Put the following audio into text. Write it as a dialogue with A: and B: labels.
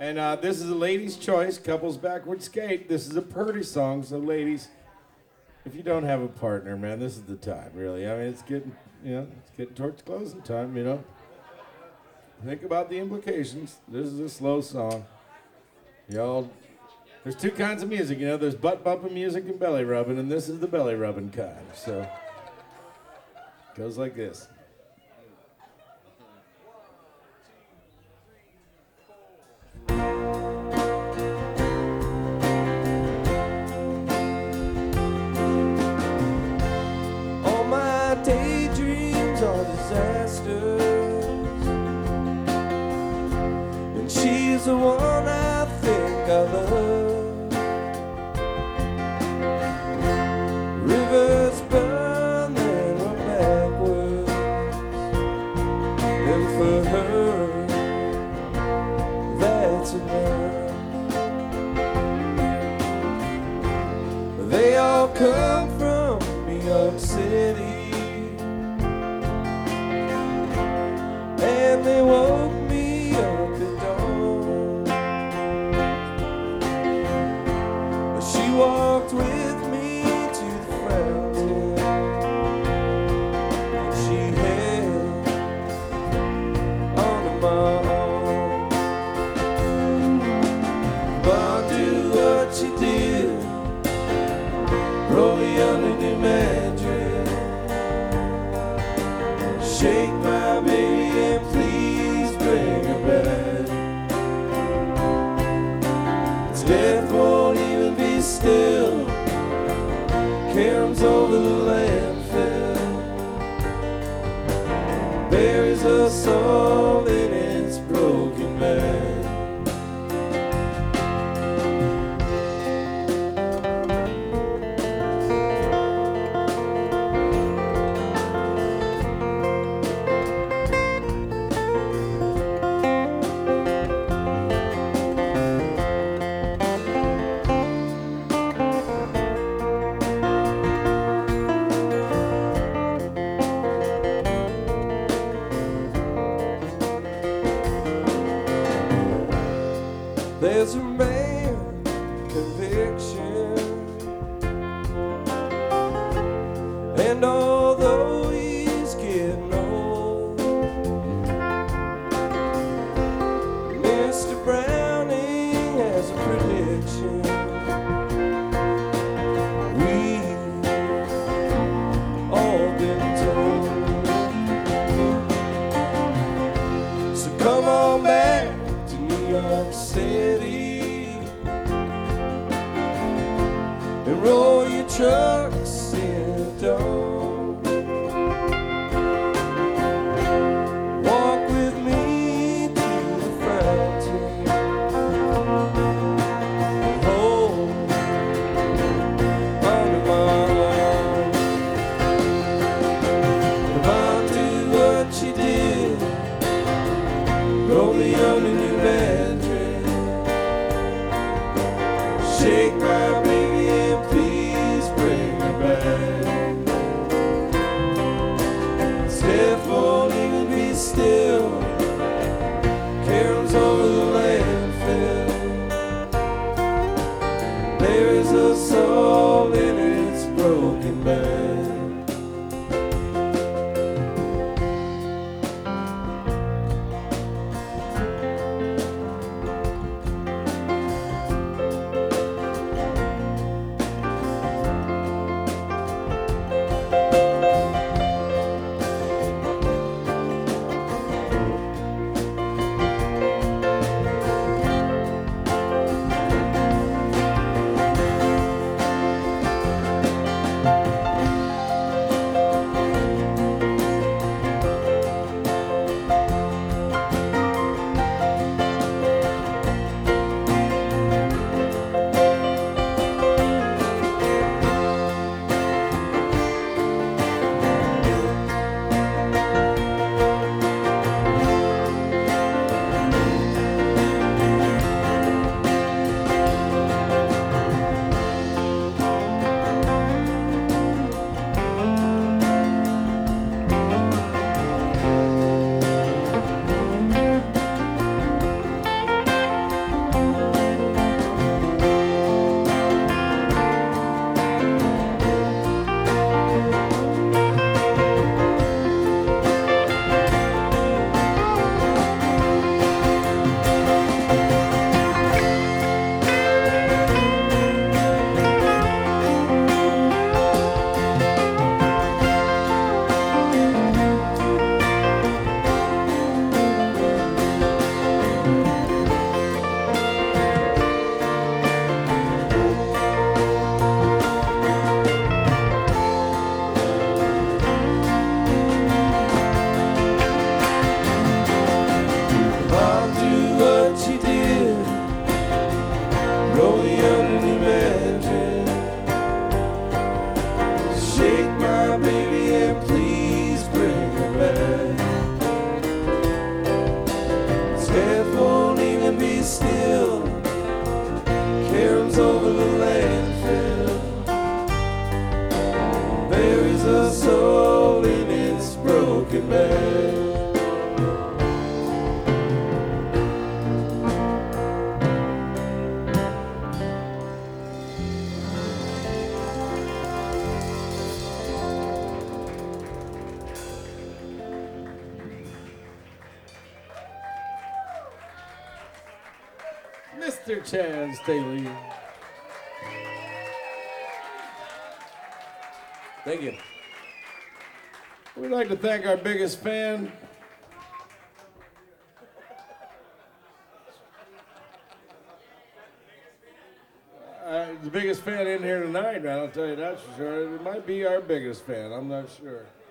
A: And this is a lady's choice, couples backward skate. This is a Purdy song, so ladies, if you don't have a partner, man, this is the time, really. I mean, it's getting, it's getting towards closing time, Think about the implications. This is a slow song. Y'all, there's two kinds of music, there's butt bumping music and belly rubbing, and this is the belly rubbing kind, so it goes like this.
B: Daydreams are disasters, and she's the one I think I love. Rivers burn, then run backwards, and for her, that's enough. They all come from New York City, and they woke me up at dawn. She walked with me to the fountain, and she held onto my arm. But do what she did, roll me underneath mattress, shake my baby, please bring her back. Death won't even be still, comes over the landfill, buries us all in its broken bed. There's a man conviction, and although he's getting old, Mr. Browning has a prediction. We've all been told. So come on back to New York City and roll your trucks in the dawn. Walk with me to the fountain, hold onto my arm. If I do what you did, roll me underneath mattress, shake my baby and please bring her back. Death won't even be still, carols over the landfill, buries us all in its broken bed. still. Caroms over the landfill. Buries a soul in its broken bed.
A: Mr. Chad Staley.
B: Thank you.
A: We'd like to thank our biggest fan. The biggest fan in here tonight, man, I'll tell you that for sure. It might be our biggest fan, I'm not sure.